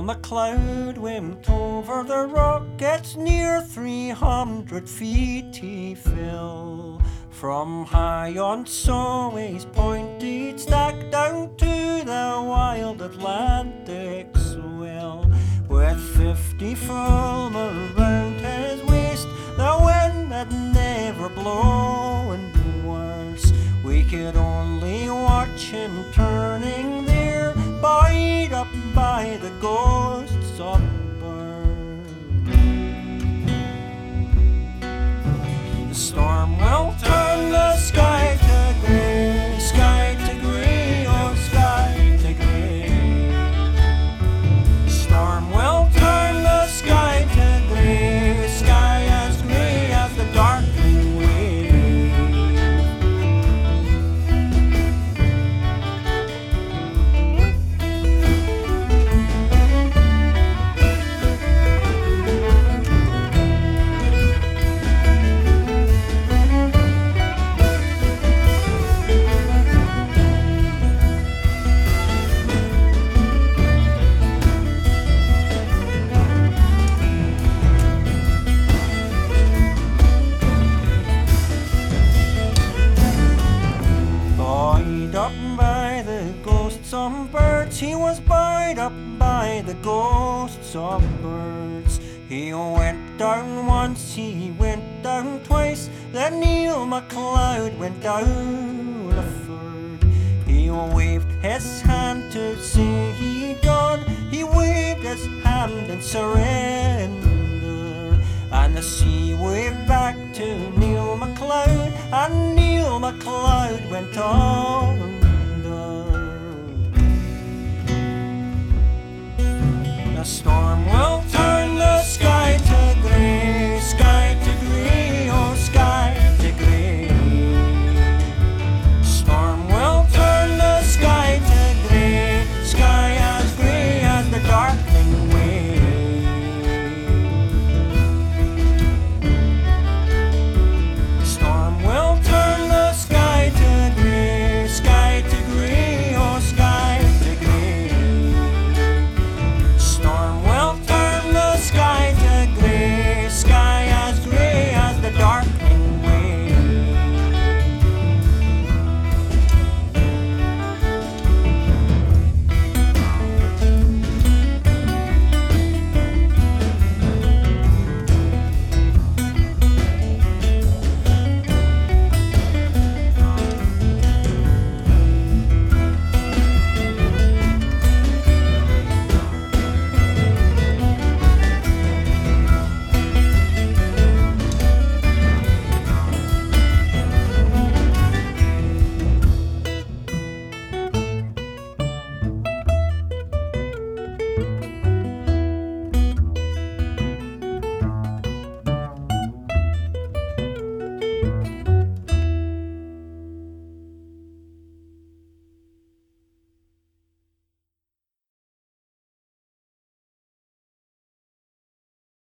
MacLeod went over the rock, it's near 300 feet he fell. From high on Solway's pointed stack down to the wild Atlantic swell. With 50 Fulmer round his waist, the wind had never blown worse. We could only watch him turning there, buoyed up by the ghosts of Burn. The storm will turn the sky to grey, sky to grey, oh sky to grey. The storm will turn the sky to grey, sky as grey as the darkening wave. He was buoyed up by the ghosts of birds. He went down once, he went down twice, then Neil MacLeod went down a third. He waved his hand to say he'd gone, he waved his hand in surrender, and the sea waved back to Neil MacLeod, and Neil MacLeod went on. The storm